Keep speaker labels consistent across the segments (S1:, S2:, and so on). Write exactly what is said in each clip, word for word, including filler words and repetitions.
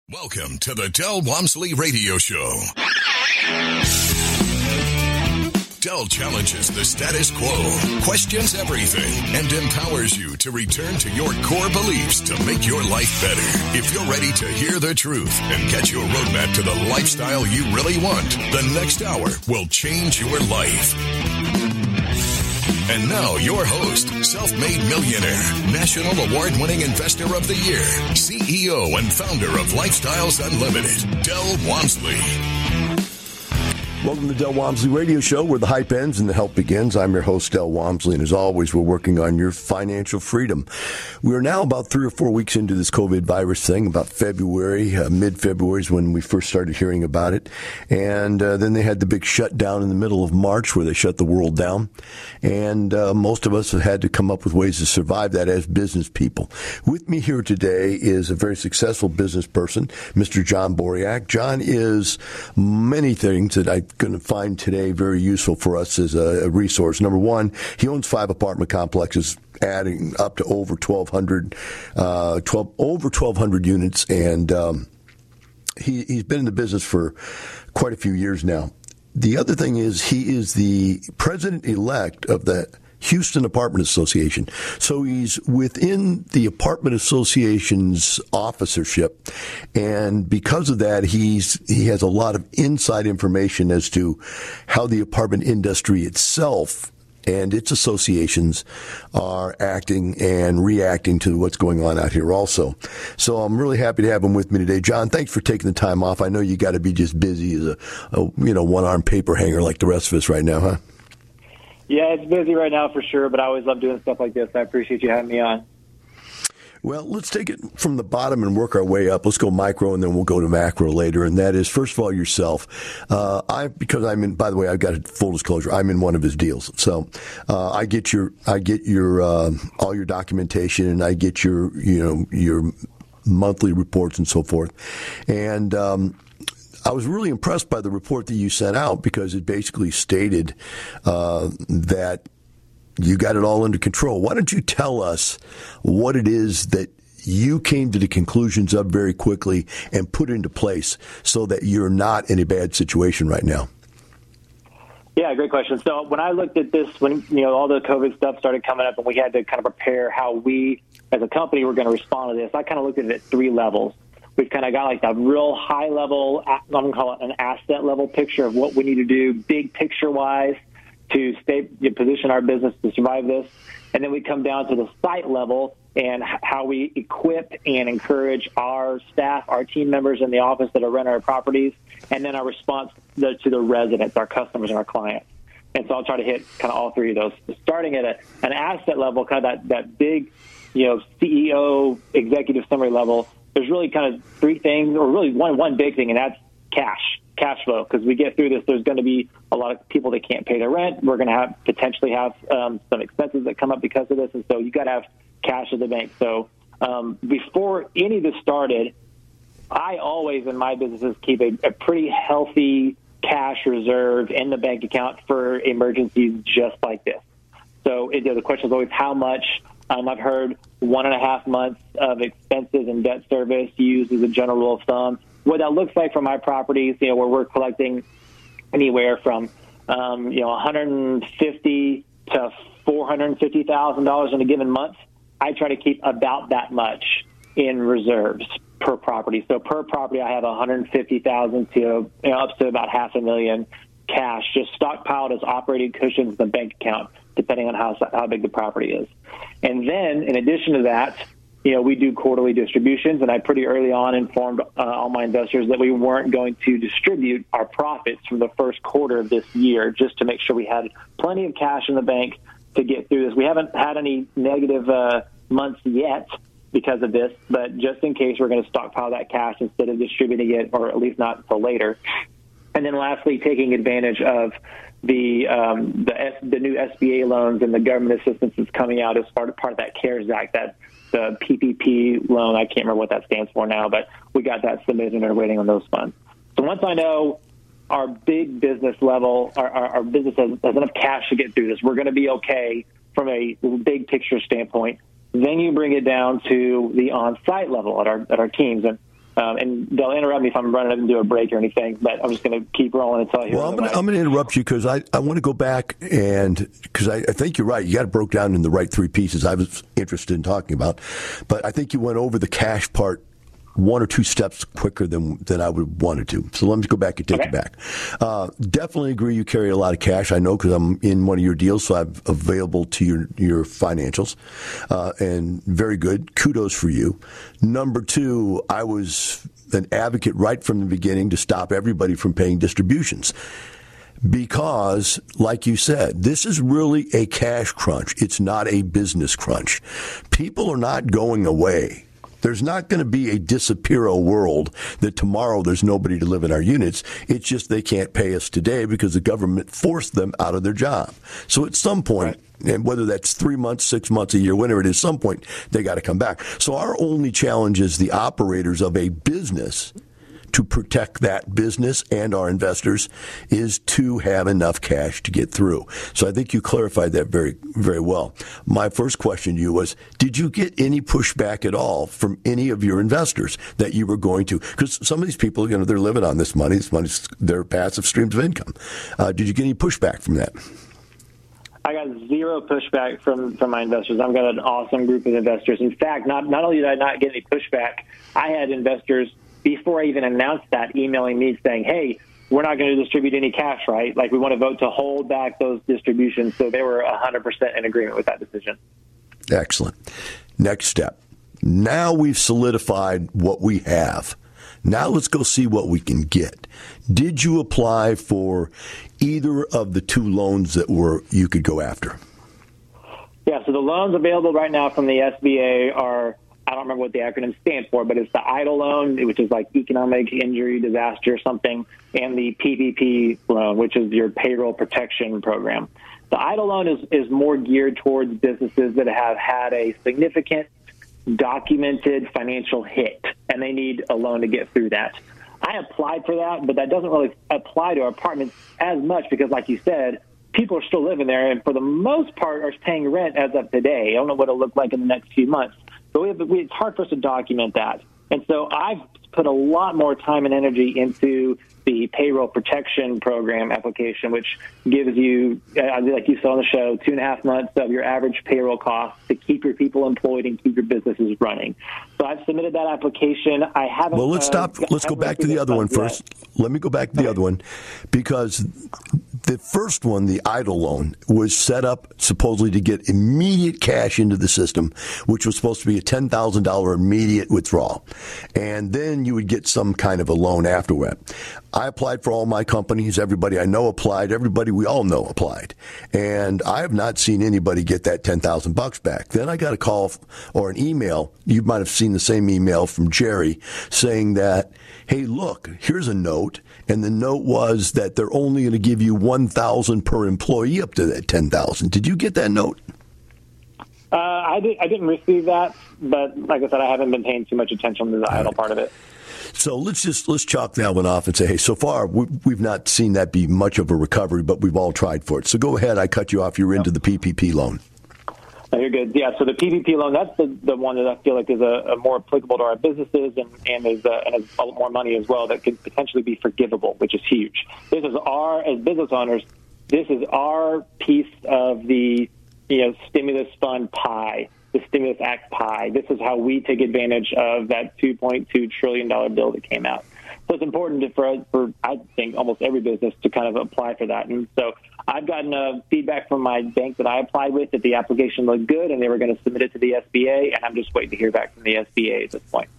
S1: Welcome to the Del Walmsley Radio Show. Del challenges the status quo, questions everything, and empowers you to return to your core beliefs to make your life better. If you're ready to hear the truth and get your roadmap to the lifestyle you really want, the next hour will change your life. And now, your host, self-made millionaire, national award-winning investor of the year, C E O and founder of Lifestyles Unlimited, Del Walmsley.
S2: Welcome to the Del Walmsley Radio Show, where the hype ends and the help begins. I'm your host, Del Walmsley, and as always, we're working on your financial freedom. We're now about three or four weeks into this COVID virus thing. About February, uh, mid-February is when we first started hearing about it. And uh, then they had the big shutdown in the middle of March where they shut the world down. And uh, most of us have had to come up with ways to survive that as business people. With me here today is a very successful business person, Mister John Boriak. John is many things that I'm going to find today very useful for us as a, a resource. Number one, he owns five apartment complexes, adding up to over twelve hundred, uh, twelve over twelve hundred units, and um, he, he's been in the business for quite a few years now. The other thing is he is the president-elect of the Houston Apartment Association. So he's within the Apartment Association's officership, and because of that, he's he has a lot of inside information as to how the apartment industry itself and its associations are acting and reacting to what's going on out here also. So I'm really happy to have him with me today. John, thanks for taking the time off. I know you got to be just busy as a, a you know one-armed paper hanger like the rest of us right now, huh?
S3: Yeah, it's busy right now for sure, but I always love doing stuff like this. I appreciate you having me on.
S2: Well, let's take it from the bottom and work our way up. Let's go micro, and then we'll go to macro later. And that is, first of all, yourself. Uh, I because I'm in. By the way, I've got a full disclosure. I'm in one of his deals, so uh, I get your I get your uh, all your documentation, and I get your you know your monthly reports and so forth, and. Um, I was really impressed by the report that you sent out because it basically stated uh, that you got it all under control. Why don't you tell us what it is that you came to the conclusions of very quickly and put into place so that you're not in a bad situation right now?
S3: Yeah, great question. So when I looked at this, when you know all the COVID stuff started coming up and we had to kind of prepare how we as a company were going to respond to this, I kind of looked at it at three levels. We've kind of got like that real high level, I'm going to call it an asset level picture of what we need to do big picture wise to stay, to position our business to survive this. And then we come down to the site level and how we equip and encourage our staff, our team members in the office that are renting our properties, and then our response to the residents, our customers and our clients. And so I'll try to hit kind of all three of those. Starting at a, an asset level, kind of that, that big, you know, C E O executive summary level, there's really kind of three things, or really one one big thing, and that's cash, cash flow. Because we get through this, there's going to be a lot of people that can't pay their rent. We're going to have potentially have um, some expenses that come up because of this, and so you got to have cash at the bank. So um, before any of this started, I always in my businesses keep a, a pretty healthy cash reserve in the bank account for emergencies just like this. So it, the question is always how much. Um, I've heard one and a half months of expenses and debt service used as a general rule of thumb. What that looks like for my properties, you know, where we're collecting anywhere from, um, you know, one hundred fifty thousand to four hundred fifty thousand dollars in a given month. I try to keep about that much in reserves per property. So per property, I have one hundred fifty thousand to you know, up to about half a million cash, just stockpiled as operating cushions in the bank account, depending on how how big the property is. And then, in addition to that, you know, we do quarterly distributions, and I pretty early on informed uh, all my investors that we weren't going to distribute our profits from the first quarter of this year, just to make sure we had plenty of cash in the bank to get through this. We haven't had any negative uh, months yet because of this, but just in case, we're going to stockpile that cash instead of distributing it, or at least not until later. And then lastly, taking advantage of the um, the, S, the new S B A loans and the government assistance that's coming out as part of, part of that CARES Act, that the P P P loan. I can't remember what that stands for now, but we got that submitted and are waiting on those funds. So once I know our big business level, our, our, our business has, has enough cash to get through this, we're going to be okay from a big picture standpoint. Then you bring it down to the on-site level at our at our teams. And Um, and they'll interrupt me if I'm running up and do a break or anything, but I'm just going to keep rolling until I hear.
S2: Well, I'm going to interrupt you because I, I want to go back and because I, I think you're right. You got it broke down in the right three pieces I was interested in talking about. But I think you went over the cash part one or two steps quicker than than I would wanted to. So let me go back and take
S3: okay.
S2: it back. Uh, definitely agree you carry a lot of cash. I know because I'm in one of your deals, so I'm available to your, your financials. Uh, and very good. Kudos for you. Number two, I was an advocate right from the beginning to stop everybody from paying distributions. Because, like you said, this is really a cash crunch. It's not a business crunch. People are not going away. There's not going to be a disappear world that tomorrow there's nobody to live in our units. It's just they can't pay us today because the government forced them out of their job. So at some point, right. and whether that's three months, six months, a year, whenever it is, some point they got to come back. So our only challenge is the operators of a business to protect that business and our investors is to have enough cash to get through. So I think you clarified that very, very well. My first question to you was, did you get any pushback at all from any of your investors that you were going to? Because some of these people, you know, they're living on this money. This money's their passive streams of income. Uh, did you get any pushback from that?
S3: I got zero pushback from, from my investors. I've got an awesome group of investors. In fact, not, not only did I not get any pushback, I had investors before I even announced that, emailing me saying, hey, we're not going to distribute any cash, right? Like, we want to vote to hold back those distributions. So they were one hundred percent in agreement with that decision.
S2: Excellent. Next step. Now we've solidified what we have. Now let's go see what we can get. Did you apply for either of the two loans that were you could go after?
S3: Yeah, so the loans available right now from the S B A are, I don't remember what the acronym stands for, but it's the EIDL loan, which is like economic injury, disaster or something, and the P P P loan, which is your payroll protection program. The EIDL loan is, is more geared towards businesses that have had a significant documented financial hit, and they need a loan to get through that. I applied for that, but that doesn't really apply to apartments as much because, like you said, people are still living there, and for the most part are paying rent as of today. I don't know what it'll look like in the next few months. But we have, we, it's hard for us to document that. And so I've put a lot more time and energy into the payroll protection program application, which gives you, uh, like you saw on the show, two and a half months of your average payroll costs to keep your people employed and keep your businesses running. So I've submitted that application. I haven't.
S2: Well, let's
S3: uh,
S2: stop. Let's go back to the other one first. Yet. Let me go back to the okay. other one, because the first one, the EIDL loan, was set up supposedly to get immediate cash into the system, which was supposed to be a ten thousand dollars immediate withdrawal. And then you would get some kind of a loan afterward. I applied for all my companies. Everybody I know applied. Everybody we all know applied. And I have not seen anybody get that ten thousand bucks back. Then I got a call or an email. You might have seen the same email from Jerry saying that, hey, look, here's a note. And the note was that they're only going to give you one thousand per employee up to that ten thousand. Did you get that note?
S3: Uh, I, did, I didn't receive that, but like I said, I haven't been paying too much attention to the EIDL part of it.
S2: So let's just let's chalk that one off and say, hey, so far we, we've not seen that be much of a recovery, but we've all tried for it. So go ahead. I cut you off. You're into the P P P loan.
S3: No, you're good. Yeah, so the P P P loan, that's the, the one that I feel like is a, a more applicable to our businesses and, and, is, uh, and has a lot more money as well that could potentially be forgivable, which is huge. This is our, as business owners, this is our piece of the you know stimulus fund pie, the Stimulus Act pie. This is how we take advantage of that two point two trillion dollars bill that came out. So it's important for, for, I think, almost every business to kind of apply for that. And so I've gotten uh, feedback from my bank that I applied with that the application looked good and they were going to submit it to the S B A, and I'm just waiting to hear back from the S B A at this point.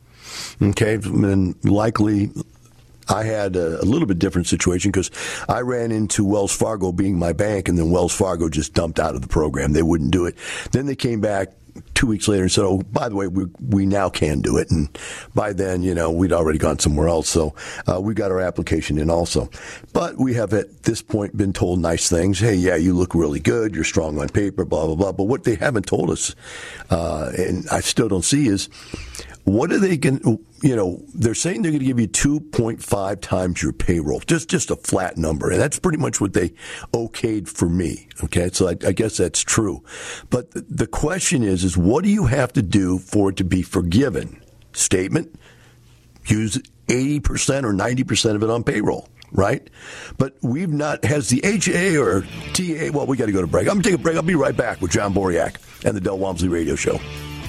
S2: Okay, and likely I had a, a little bit different situation because I ran into Wells Fargo being my bank, and then Wells Fargo just dumped out of the program. They wouldn't do it. Then they came back two weeks later and said, oh, by the way, we we now can do it. And by then, you know, we'd already gone somewhere else. So uh, we got our application in also. But we have at this point been told nice things. Hey, yeah, you look really good. You're strong on paper, blah, blah, blah. But what they haven't told us, uh, and I still don't see, is what are they going to, you know, they're saying they're going to give you two point five times your payroll, just just a flat number. And that's pretty much what they okayed for me. Okay, so I, I guess that's true. But the, the question is, is what do you have to do for it to be forgiven? Statement, use eighty percent or ninety percent of it on payroll, right? But we've not, has the H A or T A, well, we got to go to break. I'm going to take a break. I'll be right back with John Boriak and the Del Walmsley Radio Show.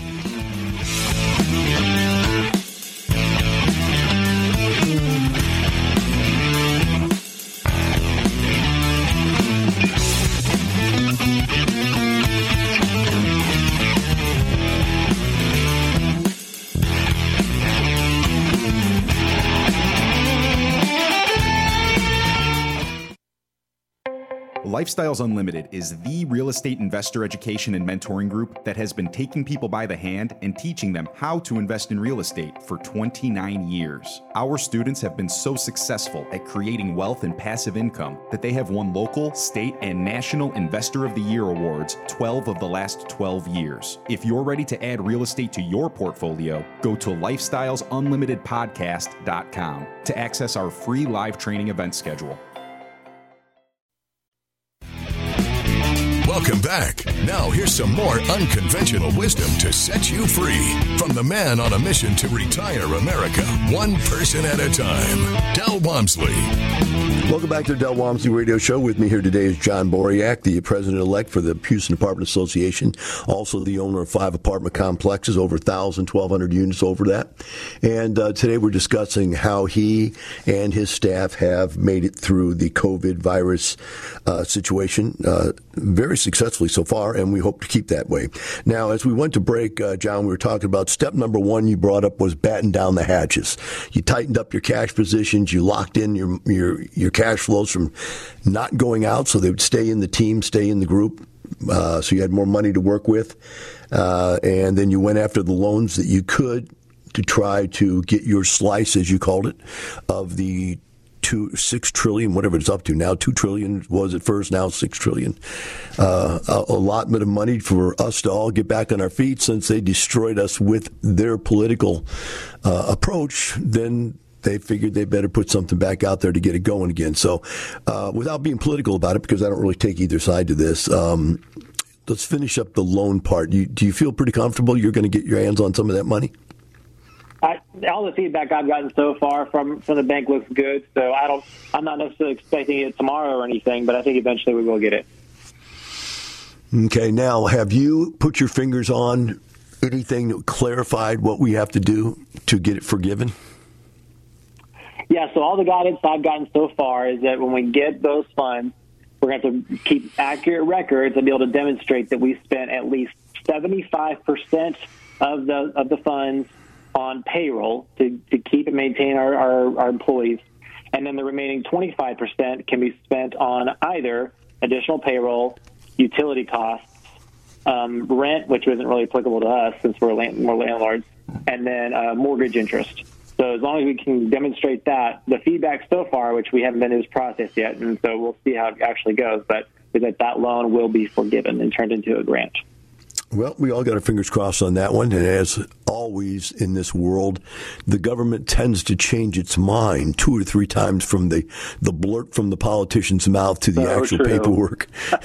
S4: Lifestyles Unlimited is the real estate investor education and mentoring group that has been taking people by the hand and teaching them how to invest in real estate for twenty-nine years. Our students have been so successful at creating wealth and passive income that they have won local, state, and national Investor of the Year awards twelve of the last twelve years. If you're ready to add real estate to your portfolio, go to lifestyles unlimited podcast dot com to access our free live training event schedule.
S1: Welcome back. Now here's some more unconventional wisdom to set you free from the man on a mission to retire America, one person at a time, Del Walmsley.
S2: Welcome back to the Del Walmsley Radio Show. With me here today is John Boriak, the president-elect for the Houston Apartment Association, also the owner of five apartment complexes, over one thousand, twelve hundred units over that. And uh, today we're discussing how he and his staff have made it through the COVID virus uh, situation uh, very successfully so far, and we hope to keep that way. Now, as we went to break, uh, John, we were talking about step number one you brought up was batten down the hatches. You tightened up your cash positions. You locked in your your your cash flows from not going out, so they would stay in the team, stay in the group, uh, so you had more money to work with. Uh, and then you went after the loans that you could to try to get your slice, as you called it, of the two, six trillion, whatever it's up to now, two trillion was at first, now six trillion. Uh, a allotment of money for us to all get back on our feet since they destroyed us with their political uh, approach. Then they figured they better put something back out there to get it going again. So uh, without being political about it, because I don't really take either side to this, um, let's finish up the loan part. Do you, do you feel pretty comfortable you're going to get your hands on some of that money?
S3: I, all the feedback I've gotten so far from, from the bank looks good, so I don't. I'm not necessarily expecting it tomorrow or anything, but I think eventually we will get it.
S2: Okay. Now, have you put your fingers on anything that clarified what we have to do to get it forgiven?
S3: Yeah. So all the guidance I've gotten so far is that when we get those funds, we're going to have to keep accurate records and be able to demonstrate that we spent at least seventy-five percent of the of the funds on payroll to, to keep and maintain our, our, our employees. And then the remaining twenty-five percent can be spent on either additional payroll, utility costs, um, rent, which isn't really applicable to us since we're land, more landlords, and then uh, mortgage interest. So as long as we can demonstrate that, the feedback so far, which we haven't been in this process yet, and so we'll see how it actually goes, but is that that loan will be forgiven and turned into a grant.
S2: Well, we all got our fingers crossed on that one. And as always in this world, the government tends to change its mind two or three times from the, the blurt from the politician's mouth to the
S3: so
S2: actual
S3: true.
S2: paperwork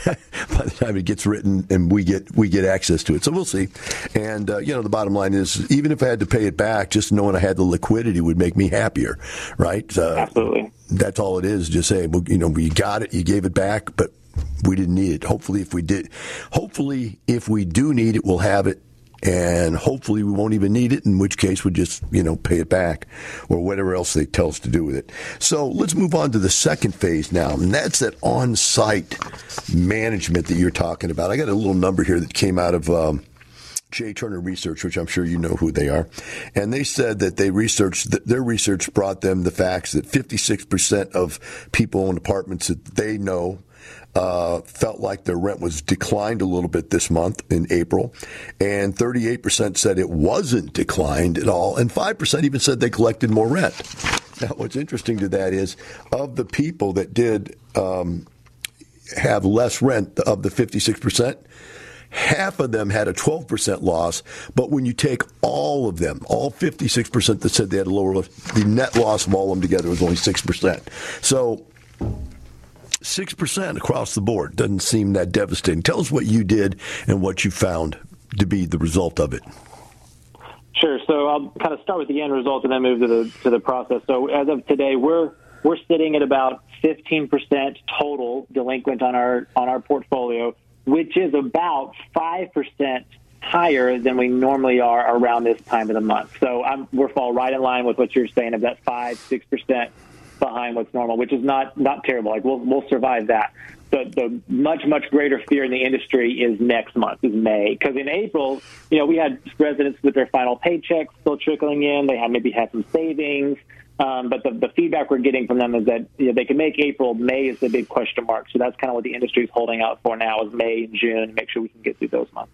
S2: by the time it gets written and we get we get access to it. So we'll see. And, uh, you know, the bottom line is, even if I had to pay it back, just knowing I had the liquidity would make me happier, right? Uh,
S3: Absolutely.
S2: That's all it is. Just say, well, you know, you got it, you gave it back, but we didn't need it. Hopefully, if we did, hopefully, if we do need it, we'll have it, and hopefully, we won't even need it. In which case, we'll just, you know, pay it back, or whatever else they tell us to do with it. So let's move on to the second phase now, and that's that on-site management that you're talking about. I got a little number here that came out of Um, J. Turner Research, which I'm sure you know who they are. And they said that they researched, that their research brought them the facts that fifty-six percent of people in apartments that they know uh, felt like their rent was declined a little bit this month in April. And thirty-eight percent said it wasn't declined at all. And five percent even said they collected more rent. Now, what's interesting to that is, of the people that did um, have less rent, of the fifty-six percent, half of them had a twelve percent loss, but when you take all of them, all fifty-six percent that said they had a lower loss, the net loss of all of them together was only six percent. So six percent across the board doesn't seem that devastating. Tell us what you did and what you found to be the result of it.
S3: Sure. So I'll kind of start with the end result and then move to the to the process. So as of today, we're we're sitting at about fifteen percent total delinquent on our on our portfolio, which is about five percent higher than we normally are around this time of the month. So I'm, we're fall right in line with what you're saying of that five, six percent behind what's normal, which is not not terrible. Like we'll we'll survive that. The, the much, much greater fear in the industry is next month, is May. Because in April, you know, we had residents with their final paychecks still trickling in. They had maybe had some savings. Um, but the, the feedback we're getting from them is that you know, they can make April. May is the big question mark. So that's kind of what the industry is holding out for now is May and June and make sure we can get through those months.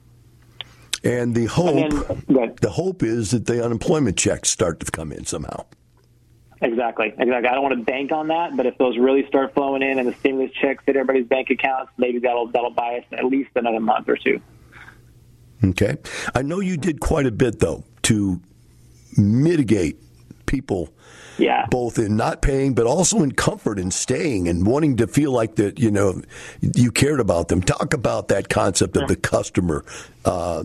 S2: And the hope,
S3: and then,
S2: the hope is that the unemployment checks start to come in somehow.
S3: Exactly, exactly. I don't want to bank on that, but if those really start flowing in and the stimulus checks hit everybody's bank accounts, maybe that'll that'll buy us at least another month or two.
S2: Okay. I know you did quite a bit, though, to mitigate people
S3: yeah.
S2: both in not paying but also in comfort and staying and wanting to feel like that, you know, you cared about them. Talk about that concept of the customer, uh,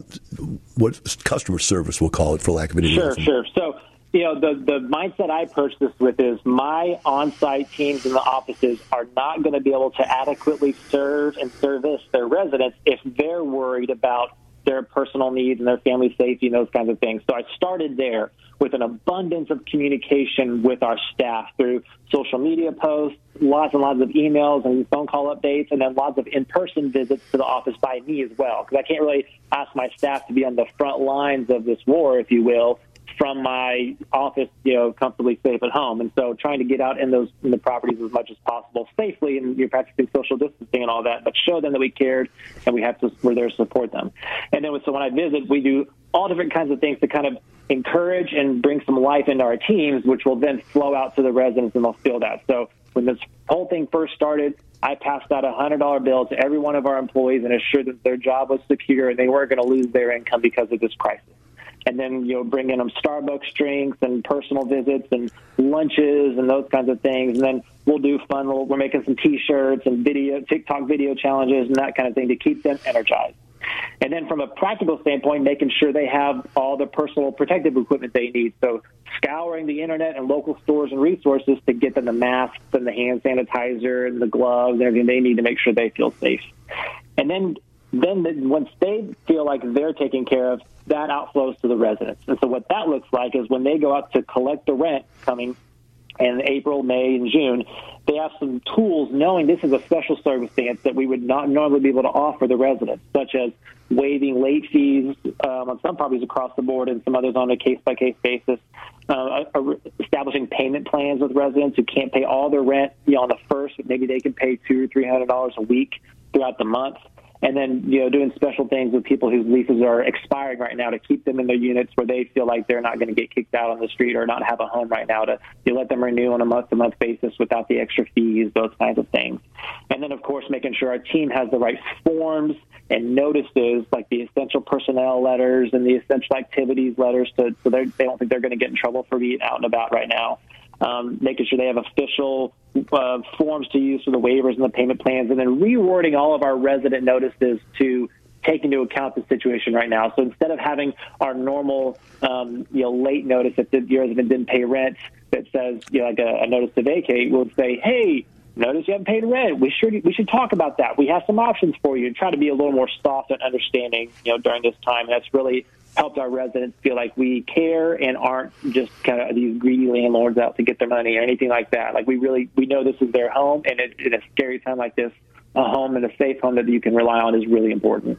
S2: what customer service we'll call it for lack of an
S3: Sure, sure. So, you know, the, the mindset I approach this with is my on-site teams in the offices are not going to be able to adequately serve and service their residents if they're worried about their personal needs and their family safety and those kinds of things. So I started there with an abundance of communication with our staff through social media posts, lots and lots of emails and phone call updates, and then lots of in-person visits to the office by me as well, because I can't really ask my staff to be on the front lines of this war, if you will, from my office, you know, comfortably safe at home. And so trying to get out in those in the properties as much as possible safely, and you're practicing social distancing and all that, but show them that we cared and we have to, we're there to support them. And then so when I visit, we do all different kinds of things to kind of encourage and bring some life into our teams, which will then flow out to the residents and they'll feel that. So when this whole thing first started, I passed out a one hundred dollar bill to every one of our employees and assured that their job was secure and they weren't going to lose their income because of this crisis. And then, you know, bringing them Starbucks drinks and personal visits and lunches and those kinds of things. And then we'll do fun. We're making some T-shirts and video, TikTok video challenges and that kind of thing to keep them energized. And then from a practical standpoint, making sure they have all the personal protective equipment they need. So scouring the internet and local stores and resources to get them the masks and the hand sanitizer and the gloves and everything they need to make sure they feel safe. And then Then the, once they feel like they're taken care of, that outflows to the residents. And so what that looks like is when they go out to collect the rent coming in April, May, and June, they have some tools knowing this is a special circumstance that we would not normally be able to offer the residents, such as waiving late fees um, on some properties across the board and some others on a case-by-case basis, uh, establishing payment plans with residents who can't pay all their rent you know, on the first, but maybe they can pay two hundred or three hundred dollars a week throughout the month. And then, you know, doing special things with people whose leases are expiring right now to keep them in their units where they feel like they're not going to get kicked out on the street or not have a home right now, to you let them renew on a month-to-month basis without the extra fees, those kinds of things. And then, of course, making sure our team has the right forms and notices, like the essential personnel letters and the essential activities letters, to, so they don't think they're going to get in trouble for being out and about right now. Um, making sure they have official uh, forms to use for the waivers and the payment plans, and then rewording all of our resident notices to take into account the situation right now. So instead of having our normal, um, you know, late notice if the resident didn't pay rent that says, you know, like a, a notice to vacate, we'll say, hey, notice you haven't paid rent. We should we should talk about that. We have some options for you, and try to be a little more soft and understanding, you know, during this time. And that's really helped our residents feel like we care and aren't just kind of these greedy landlords out to get their money or anything like that. Like we really, we know this is their home, and it, in a scary time like this, a home and a safe home that you can rely on is really important.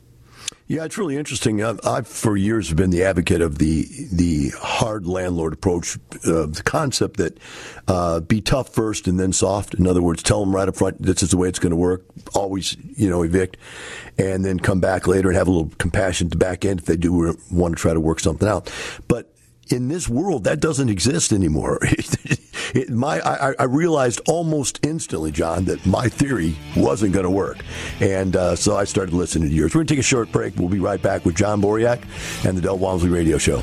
S2: Yeah, it's really interesting. I've, I've for years been the advocate of the the hard landlord approach, uh, the concept that uh, be tough first and then soft. In other words, tell them right up front this is the way it's going to work. Always, you know, evict, and then come back later and have a little compassion at the back end if they do want to try to work something out. But in this world, that doesn't exist anymore. It, my, I, I realized almost instantly, John, that my theory wasn't going to work. And uh, so I started listening to yours. We're going to take a short break. We'll be right back with John Boriak and the Del Walmsley Radio Show.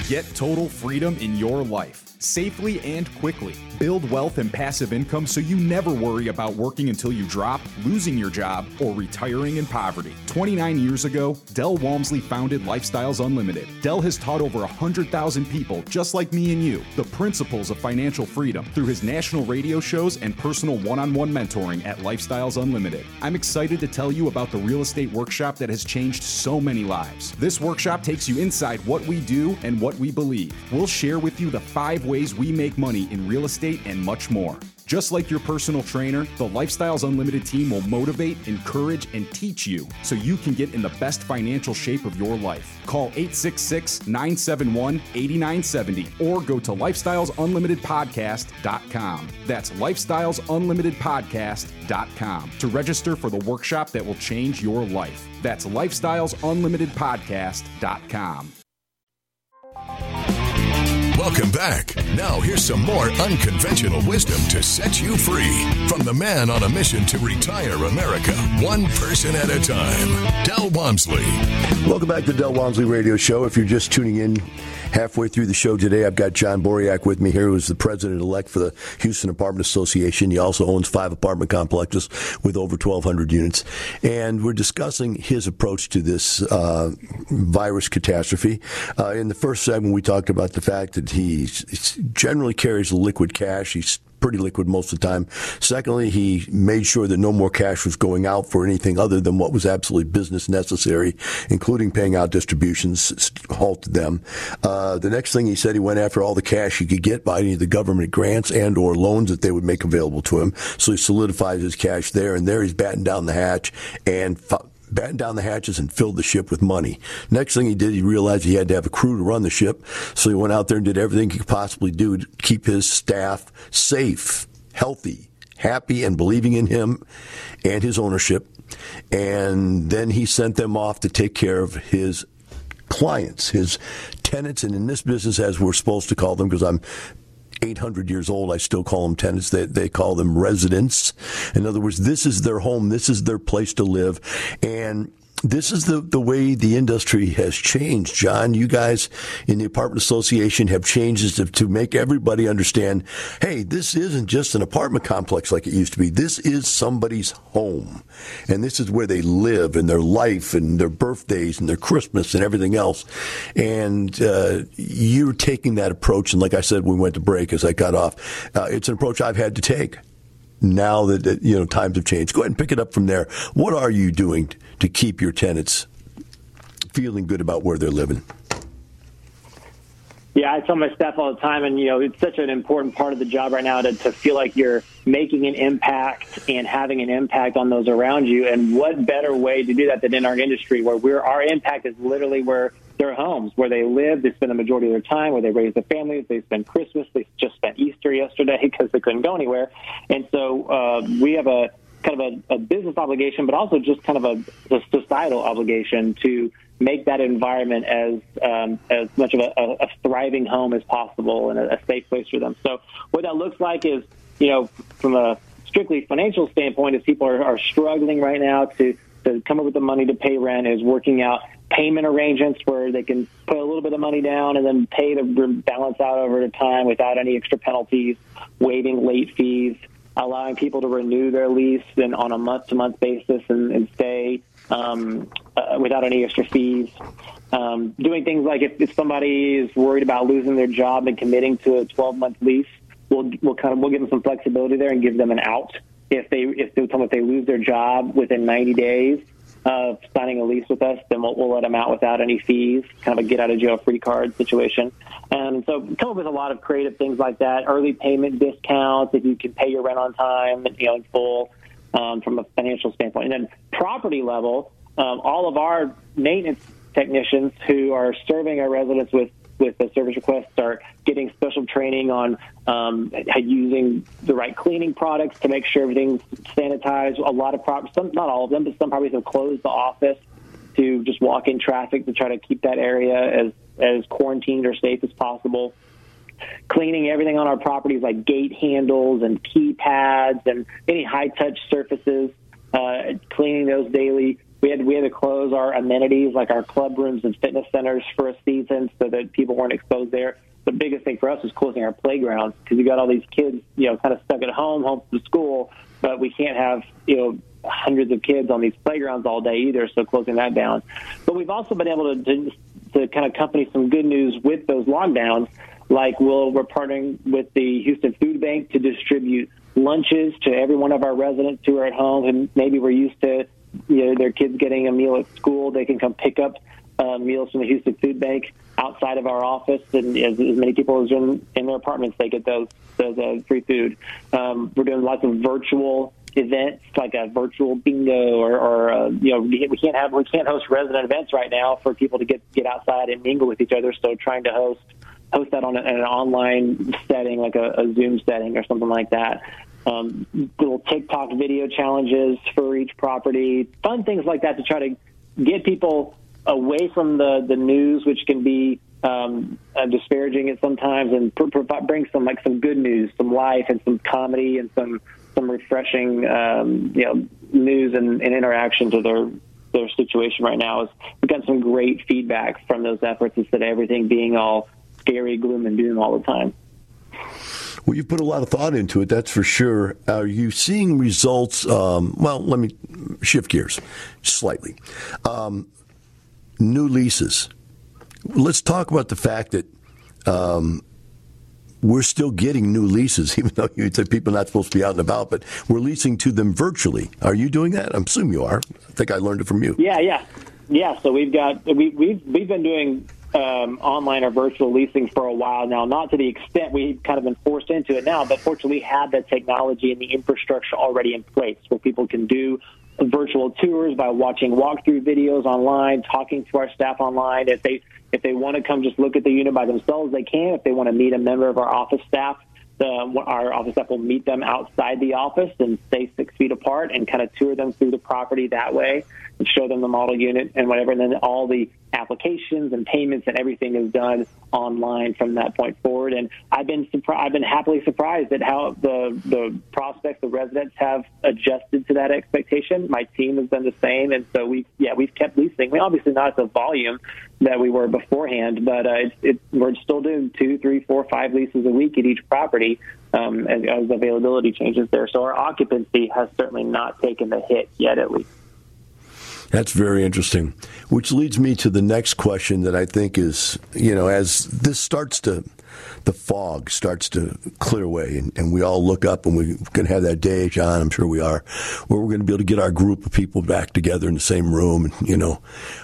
S4: Get total freedom in your life, safely and quickly. Build wealth and passive income so you never worry about working until you drop, losing your job, or retiring in poverty. twenty-nine years ago, Del Walmsley founded Lifestyles Unlimited. Del has taught over one hundred thousand people, just like me and you, the principles of financial freedom through his national radio shows and personal one-on-one mentoring at Lifestyles Unlimited. I'm excited to tell you about the real estate workshop that has changed so many lives. This workshop takes you inside what we do and what we believe. We'll share with you the five ways we make money in real estate and much more. Just like your personal trainer, the Lifestyles Unlimited team will motivate, encourage, and teach you so you can get in the best financial shape of your life. Call eight six six, nine seven one, eight nine seven zero or go to lifestyles unlimited podcast dot com. That's lifestyles unlimited podcast dot com to register for the workshop that will change your life. That's lifestyles unlimited podcast dot com.
S1: Welcome back. Now here's some more unconventional wisdom to set you free from the man on a mission to retire America, one person at a time, Del Walmsley.
S2: Welcome back to the Del Walmsley Radio Show. If you're just tuning in halfway through the show today, I've got John Boriak with me here, who's the president-elect for the Houston Apartment Association. He also owns five apartment complexes with over twelve hundred units. And we're discussing his approach to this uh, virus catastrophe. Uh, in the first segment, we talked about the fact that he generally carries liquid cash. He's pretty liquid most of the time. Secondly, he made sure that no more cash was going out for anything other than what was absolutely business necessary, including paying out distributions, halted them. Uh, the next thing he said, he went after all the cash he could get by any of the government grants and or loans that they would make available to him. So he solidified his cash there, and there he's battened down the hatch and fu- battened down the hatches and filled the ship with money. Next thing he did, he realized he had to have a crew to run the ship, so he went out there and did everything he could possibly do to keep his staff safe, healthy, happy, and believing in him and his ownership. And then he sent them off to take care of his clients, his tenants, and in this business, as we're supposed to call them, because I'm eight hundred years old, I still call them tenants. They, they call them residents. In other words, this is their home. This is their place to live. And this is the, the way the industry has changed, John. You guys in the Apartment Association have changed to, to make everybody understand, hey, this isn't just an apartment complex like it used to be. This is somebody's home. And this is where they live and their life and their birthdays and their Christmas and everything else. And uh, you're taking that approach. And like I said, we went to break as I got off. Uh, it's an approach I've had to take now that, that, you know, times have changed. Go ahead and pick it up from there. What are you doing to keep your tenants feeling good about where they're living?
S3: Yeah, I tell my staff all the time, and, you know, it's such an important part of the job right now to, to feel like you're making an impact and having an impact on those around you. And what better way to do that than in our industry, where we're, our impact is literally where their homes, where they live, they spend the majority of their time, where they raise their families, they spend Christmas, they just spent Easter yesterday because they couldn't go anywhere. And so uh, we have a kind of a, a business obligation, but also just kind of a, a societal obligation to make that environment as um, as much of a, a thriving home as possible and a, a safe place for them. So what that looks like is, you know, from a strictly financial standpoint, is people are, are struggling right now to, to come up with the money to pay rent, is working out payment arrangements where they can put a little bit of money down and then pay the balance out over the time without any extra penalties, waiving late fees, allowing people to renew their lease and on a month-to-month basis and, and stay um, uh, without any extra fees. Um, doing things like if, if somebody is worried about losing their job and committing to a twelve-month lease, we'll we'll kind of we'll give them some flexibility there and give them an out if they if they if they lose their job within ninety days of signing a lease with us, then we'll, we'll let them out without any fees, kind of a get-out-of-jail-free card situation. And so come up with a lot of creative things like that, early payment discounts if you can pay your rent on time, you know, in full um, from a financial standpoint. And then property level, um, all of our maintenance technicians who are serving our residents with with the service requests are getting special training on um, using the right cleaning products to make sure everything's sanitized. A lot of properties, some, not all of them, but some properties have closed the office to just walk-in traffic to try to keep that area as, as quarantined or safe as possible. Cleaning everything on our properties like gate handles and keypads and any high-touch surfaces, uh, cleaning those daily. we had we had to close our amenities like our club rooms and fitness centers for a season so that people weren't exposed there. The biggest thing for us was closing our playgrounds because you got all these kids, you know, kind of stuck at home, home from school, but we can't have, you know, hundreds of kids on these playgrounds all day either, so closing that down. But we've also been able to, to, to kind of accompany some good news with those lockdowns, like we'll, we're partnering with the Houston Food Bank to distribute lunches to every one of our residents who are at home and maybe we're used to, you know, their kids getting a meal at school. They can come pick up uh, meals from the Houston Food Bank outside of our office, and as, as many people as in, in their apartments, they get those, those uh, free food. Um, we're doing lots of virtual events, like a virtual bingo, or, or uh, you know, we can't have we can't host resident events right now for people to get get outside and mingle with each other. So trying to host host that on a, an online setting, like a, a Zoom setting or something like that. Um, little TikTok video challenges for each property, fun things like that to try to get people away from the, the news, which can be um, uh, disparaging at sometimes, and pr- pr- bring some like some good news, some life, and some comedy, and some some refreshing um, you know news and, and interaction to their their situation right now. Is we've got some great feedback from those efforts instead of everything being all scary, gloom, and doom all the time.
S2: Well, you've put a lot of thought into it, that's for sure. Are you seeing results? Um, well, let me shift gears slightly. Um, new leases. Let's talk about the fact that um, we're still getting new leases, even though you say people are not supposed to be out and about, but we're leasing to them virtually. Are you doing that? I assume you are. I think I learned it from you.
S3: Yeah, yeah. Yeah, so we've got, we, we've, we've been doing Um, online or virtual leasing for a while now, not to the extent we've kind of been forced into it now, but fortunately we have the technology and the infrastructure already in place where people can do virtual tours by watching walkthrough videos online, talking to our staff online. If they if they want to come just look at the unit by themselves, they can. If they want to meet a member of our office staff, the, our office staff will meet them outside the office and stay six feet apart and kind of tour them through the property that way and show them the model unit and whatever. And then all the applications and payments and everything is done online from that point forward. And I've been surprised, I've been happily surprised at how the the prospects, the residents have adjusted to that expectation. My team has done the same, and so we yeah we've kept leasing. I mean, obviously not at the volume that we were beforehand, but uh, it's, it, we're still doing two, three, four, five leases a week at each property um, as, as availability changes there. So our occupancy has certainly not taken the hit yet, at least.
S2: That's very interesting, which leads me to the next question that I think is, you know, as this starts to, the fog starts to clear away and, and we all look up and we're going to have that day, John, I'm sure we are, where we're going to be able to get our group of people back together in the same room and, you know,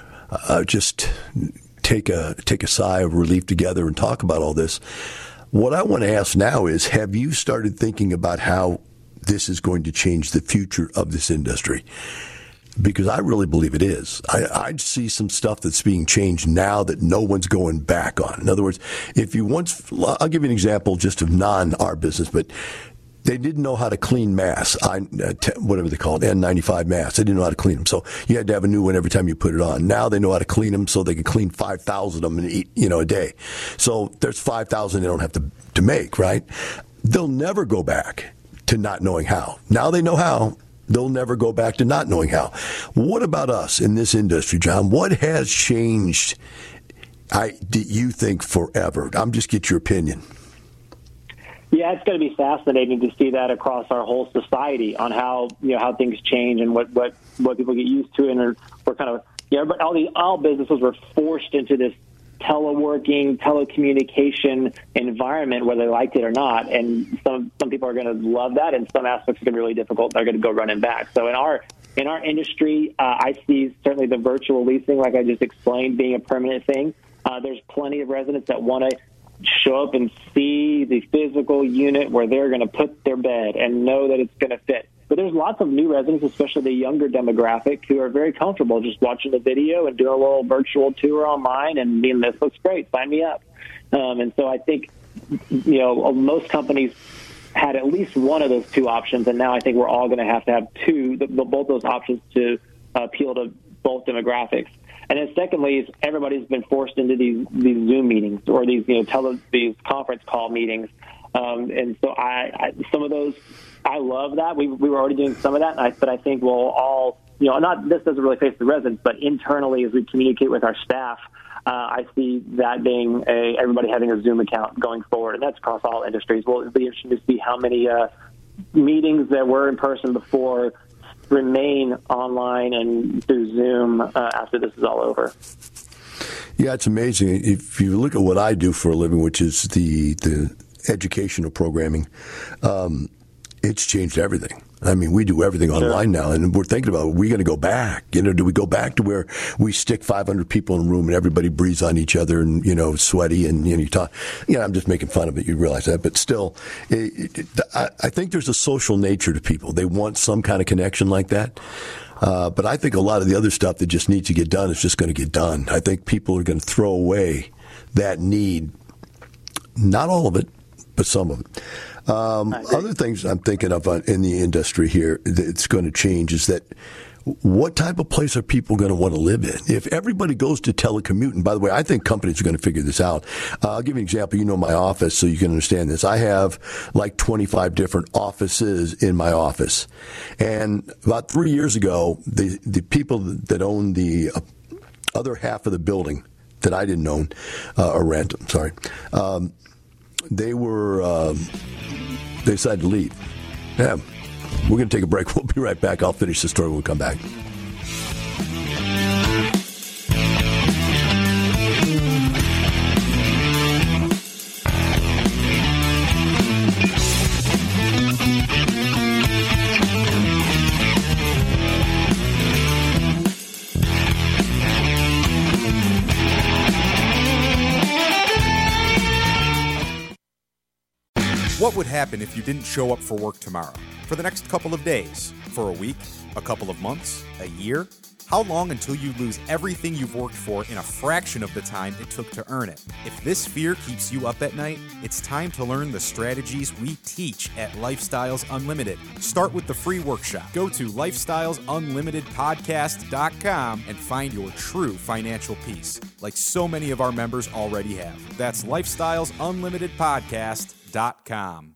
S2: uh, just take a, take a sigh of relief together and talk about all this. What I want to ask now is, have you started thinking about how this is going to change the future of this industry? Because I really believe it is. I, I see some stuff that's being changed now that no one's going back on. In other words, if you once, I'll give you an example just of non-our business, but they didn't know how to clean masks, I, whatever they call it, N ninety-five masks. They didn't know how to clean them. So you had to have a new one every time you put it on. Now they know how to clean them so they can clean five thousand of them and eat, you know, a day. So there's five thousand they don't have to, to make, right? They'll never go back to not knowing how. Now they know how. They'll never go back to not knowing how. What about us in this industry, John? What has changed, I, do you think, forever? I'm just get your opinion.
S3: Yeah, it's going to be fascinating to see that across our whole society on how, you know, how things change and what, what, what people get used to. And are, we're kind of, you know, but all the all businesses were forced into this teleworking, telecommunication environment, whether they liked it or not. And some some people are going to love that, and some aspects are going to be really difficult. They're going to go running back. So in our in our industry, uh, I see certainly the virtual leasing, like I just explained, being a permanent thing. Uh, there's plenty of residents that want to show up and see the physical unit where they're going to put their bed and know that it's going to fit. But there's lots of new residents, especially the younger demographic, who are very comfortable just watching the video and doing a little virtual tour online and being, this looks great, sign me up. Um, and so I think, you know, most companies had at least one of those two options, and now I think we're all going to have to have two, the, the, both those options to uh, appeal to both demographics. And then secondly, is everybody's been forced into these, these Zoom meetings or these, you know, tele, these conference call meetings. Um, and so I, I, some of those, I love that. We, we were already doing some of that, and I, but I think we'll all you know, not this doesn't really face the residents, but internally as we communicate with our staff, uh, I see that being a everybody having a Zoom account going forward, and that's across all industries. Well, it'll be interesting to see how many uh, meetings that were in person before remain online and through Zoom uh, after this is all over.
S2: Yeah, it's amazing. If you look at what I do for a living, which is the the educational programming, um, it's changed everything. I mean, we do everything
S3: sure.
S2: online now, and we're thinking about, are we going to go back? You know, do we go back to where we stick five hundred people in a room and everybody breathes on each other and, you know, sweaty and, you know, you talk. You know, I'm just making fun of it. You realize that. But still, it, it, I, I think there's a social nature to people. They want some kind of connection like that. Uh, but I think a lot of the other stuff that just needs to get done is just going to get done. I think people are going to throw away that need. Not all of it, but some of it. Um, other things I'm thinking of in the industry here that's going to change is that what type of place are people going to want to live in? If everybody goes to telecommuting, by the way, I think companies are going to figure this out. Uh, I'll give you an example. You know my office, so you can understand this. I have like twenty-five different offices in my office. And about three years ago, the, the people that own the other half of the building that I didn't own, uh, or rent, I'm sorry, um, they were, um, they decided to leave. Yeah. We're going to take a break. We'll be right back. I'll finish the story when we come back.
S4: What would happen if you didn't show up for work tomorrow? For the next couple of days? For a week? A couple of months? A year? How long until you lose everything you've worked for in a fraction of the time it took to earn it? If this fear keeps you up at night, it's time to learn the strategies we teach at Lifestyles Unlimited. Start with the free workshop. Go to lifestyles unlimited podcast dot com and find your true financial peace, like so many of our members already have. That's lifestyles unlimited podcast dot com.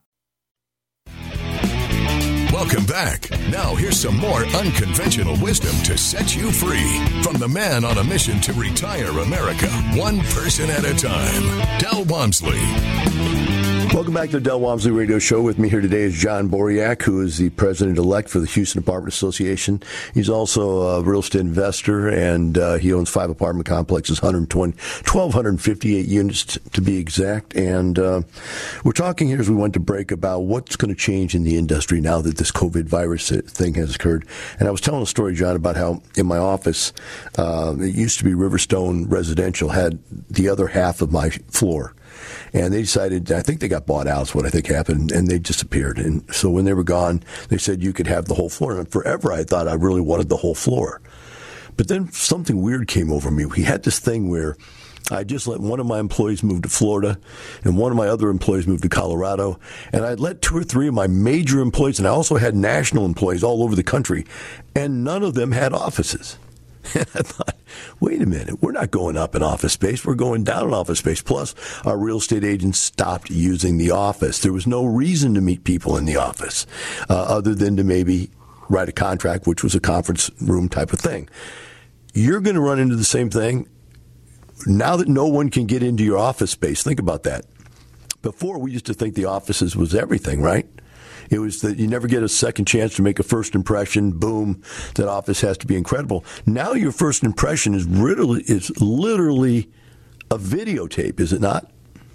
S1: Welcome back. Now here's some more unconventional wisdom to set you free from the man on a mission to retire America, one person at a time, Del Walmsley.
S2: Welcome back to the Del Walmsley Radio Show. With me here today is John Boriak, who is the president-elect for the Houston Apartment Association. He's also a real estate investor, and uh, he owns five apartment complexes, one hundred twenty, one thousand two hundred fifty-eight units to be exact. And uh, we're talking here as we went to break about what's going to change in the industry now that this COVID virus thing has occurred. And I was telling a story, John, about how in my office, uh, it used to be Riverstone Residential had the other half of my floor. And they decided, I think they got bought out is what I think happened, and they disappeared. And so when they were gone, they said you could have the whole floor. And forever I thought I really wanted the whole floor. But then something weird came over me. We had this thing where I just let one of my employees move to Florida, and one of my other employees move to Colorado. And I'd let two or three of my major employees, and I also had national employees all over the country, and none of them had offices. And I thought, wait a minute, we're not going up in office space, we're going down in office space. Plus, our real estate agents stopped using the office. There was no reason to meet people in the office uh, other than to maybe write a contract, which was a conference room type of thing. You're going to run into the same thing. Now that no one can get into your office space, think about that. Before, we used to think the offices was everything, right? It was that you never get a second chance to make a first impression. Boom, that office has to be incredible. Now your first impression is literally, is literally a videotape, is it not?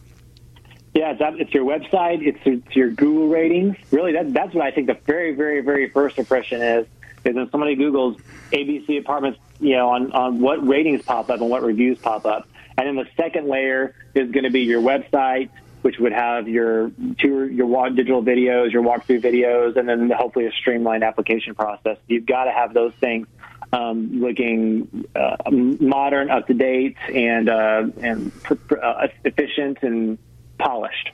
S3: Yeah, it's, it's your website, it's, it's your Google ratings. Really, that, that's what I think the very, very, very first impression is, is when somebody Googles A B C Apartments, you know, on, on what ratings pop up and what reviews pop up. And then the second layer is going to be your website, which would have your tour, your walk, digital videos, your walkthrough videos, and then hopefully a streamlined application process. You've got to have those things um, looking uh, modern, up to date, and uh, and uh, efficient and polished.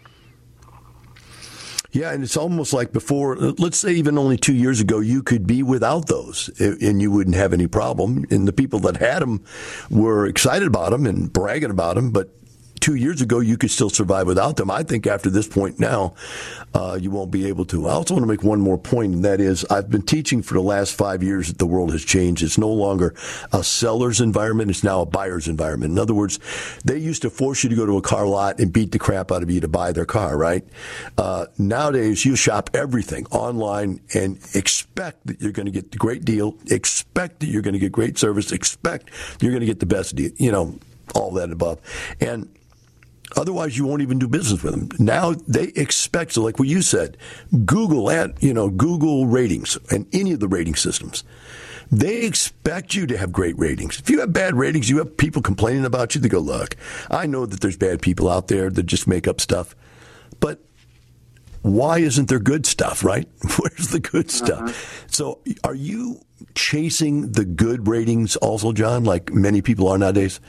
S2: Yeah, and it's almost like before, let's say even only two years ago, you could be without those and you wouldn't have any problem. And the people that had them were excited about them and bragging about them, but two years ago, you could still survive without them. I think after this point now, uh, you won't be able to. I also want to make one more point, and that is I've been teaching for the last five years that the world has changed. It's no longer a seller's environment. It's now a buyer's environment. In other words, they used to force you to go to a car lot and beat the crap out of you to buy their car, right? Uh, nowadays, you shop everything online and expect that you're going to get the great deal, expect that you're going to get great service, expect you're going to get the best deal, you know, all that above. And otherwise, you won't even do business with them. Now they expect, so like what you said, Google at, you know, Google ratings and any of the rating systems. They expect you to have great ratings. If you have bad ratings, you have people complaining about you. They go, look, I know that there's bad people out there that just make up stuff, but why isn't there good stuff, right? Where's the good stuff? Uh-huh. So are you chasing the good ratings also, John, like many people are nowadays?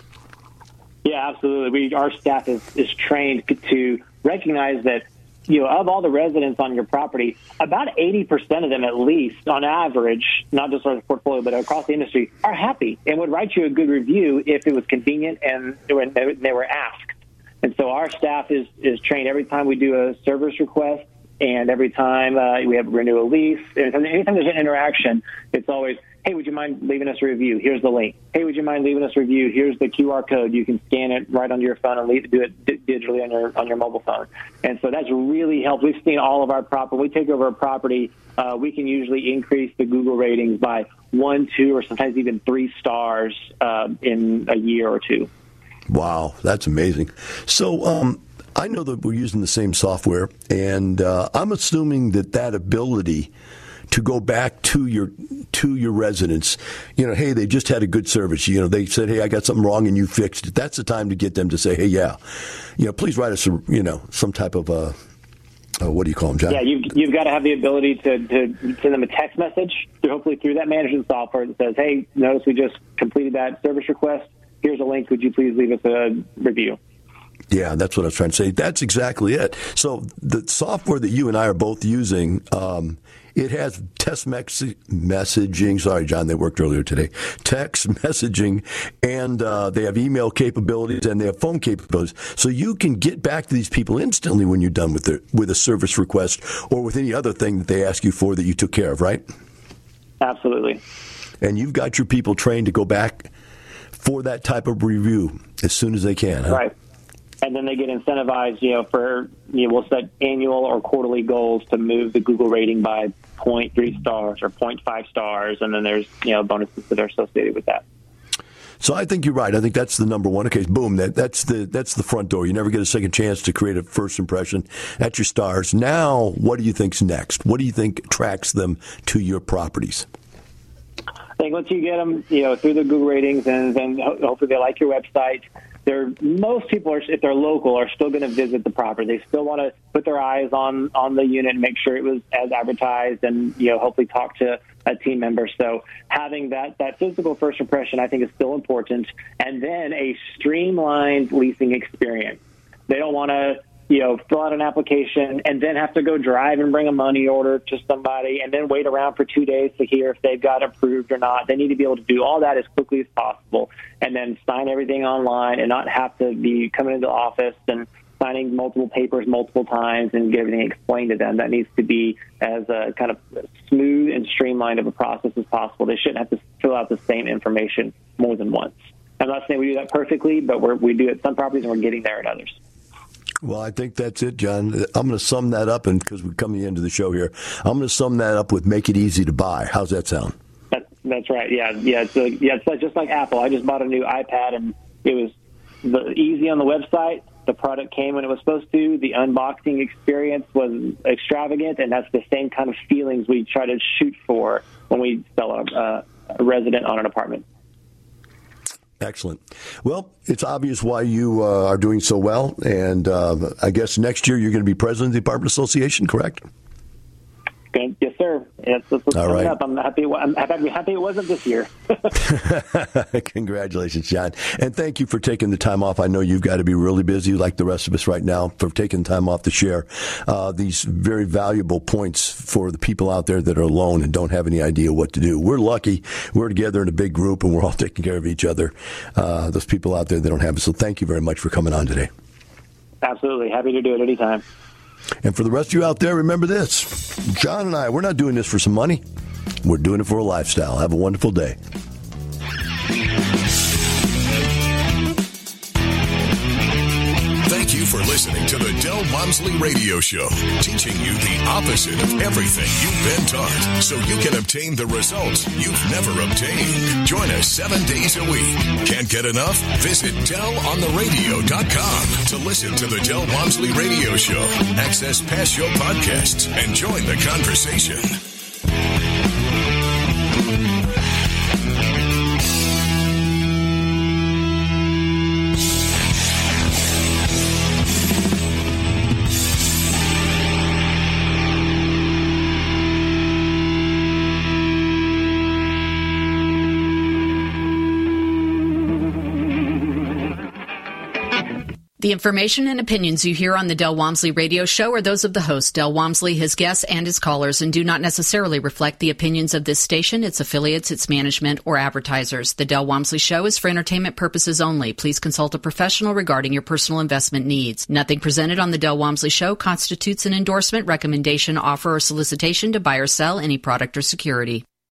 S3: Yeah, absolutely. We, our staff is, is trained to recognize that, you know, of all the residents on your property, about eighty percent of them, at least on average, not just our portfolio, but across the industry, are happy and would write you a good review if it was convenient and when they were asked. And so our staff is, is trained every time we do a service request and every time uh, we have renew a lease. Anytime there's an interaction, it's always, hey, would you mind leaving us a review? Here's the link. Hey, would you mind leaving us a review? Here's the Q R code. You can scan it right onto your phone and leave, do it d- digitally on your on your mobile phone. And so that's really helped. We've seen all of our property. When we take over a property, uh, we can usually increase the Google ratings by one, two, or sometimes even three stars uh, in a year or two.
S2: Wow, that's amazing. So um, I know that we're using the same software, and uh, I'm assuming that that ability to go back to your to your residents, you know, hey, they just had a good service. You know, they said, hey, I got something wrong, and you fixed it. That's the time to get them to say, hey, yeah, you know, please write us, a, you know, some type of uh, uh, what do you call them, John?
S3: Yeah, you've you've got to have the ability to, to send them a text message, hopefully through that management software that says, hey, notice we just completed that service request. Here's a link. Would you please leave us a review?
S2: Yeah, that's what I was trying to say. That's exactly it. So the software that you and I are both using, um, it has text mex- messaging. Sorry, John, they worked earlier today. Text messaging, and uh, they have email capabilities, and they have phone capabilities. So you can get back to these people instantly when you're done with their, with a service request or with any other thing that they ask you for that you took care of, right?
S3: Absolutely.
S2: And you've got your people trained to go back for that type of review as soon as they can. Huh?
S3: Right. And then they get incentivized, you know, for, you know, we'll set annual or quarterly goals to move the Google rating by zero point three stars or zero point five stars. And then there's, you know, bonuses that are associated with that.
S2: So I think you're right. I think that's the number one. Okay, boom, that, that's the that's the front door. You never get a second chance to create a first impression at your stars. Now, what do you think's next? What do you think attracts them to your properties?
S3: I think once you get them, you know, through the Google ratings, and then hopefully they like your website, they're, most people, are, if they're local, are still going to visit the property. They still want to put their eyes on, on the unit and make sure it was as advertised and, you know, hopefully talk to a team member. So having that, that physical first impression, I think, is still important. And then a streamlined leasing experience. They don't want to, you know, fill out an application and then have to go drive and bring a money order to somebody and then wait around for two days to hear if they've got approved or not. They need to be able to do all that as quickly as possible and then sign everything online and not have to be coming into the office and signing multiple papers multiple times and get everything explained to them. That needs to be as a kind of smooth and streamlined of a process as possible. They shouldn't have to fill out the same information more than once. I'm not saying we do that perfectly, but we're, we do it at some properties and we're getting there at others.
S2: Well, I think that's it, John. I'm going to sum that up, and because we're coming to the end of the show here, I'm going to sum that up with make it easy to buy. How's that sound?
S3: That, that's right. Yeah, yeah. It's a, yeah. It's like, just like Apple. I just bought a new iPad, and it was the, easy on the website. The product came when it was supposed to. The unboxing experience was extravagant, and that's the same kind of feelings we try to shoot for when we sell a, uh, a resident on an apartment.
S2: Excellent. Well, it's obvious why you uh, are doing so well, and uh, I guess next year you're going to be president of the Apartment Association, correct?
S3: Okay. Yes, sir. sir. Yes, that's what's
S2: All
S3: coming
S2: right.
S3: up. I'm happy. I'm happy, happy it wasn't this year.
S2: Congratulations, John. And thank you for taking the time off. I know you've got to be really busy like the rest of us right now, for taking time off to share uh, these very valuable points for the people out there that are alone and don't have any idea what to do. We're lucky. We're together in a big group and we're all taking care of each other. Uh, those people out there that don't have it. So thank you very much for coming on today.
S3: Absolutely. Happy to do it anytime.
S2: And for the rest of you out there, remember this. John and I, we're not doing this for some money. We're doing it for a lifestyle. Have a wonderful day.
S1: Thank you for listening to the Del Walmsley Radio Show, teaching you the opposite of everything you've been taught so you can obtain the results you've never obtained. Join us seven days a week. Can't get enough? Visit del on the radio dot com to listen to the Del Walmsley Radio Show, access past show podcasts, and join the conversation.
S5: The information and opinions you hear on the Del Walmsley Radio Show are those of the host, Del Walmsley, his guests, and his callers, and do not necessarily reflect the opinions of this station, its affiliates, its management, or advertisers. The Del Walmsley Show is for entertainment purposes only. Please consult a professional regarding your personal investment needs. Nothing presented on the Del Walmsley Show constitutes an endorsement, recommendation, offer, or solicitation to buy or sell any product or security.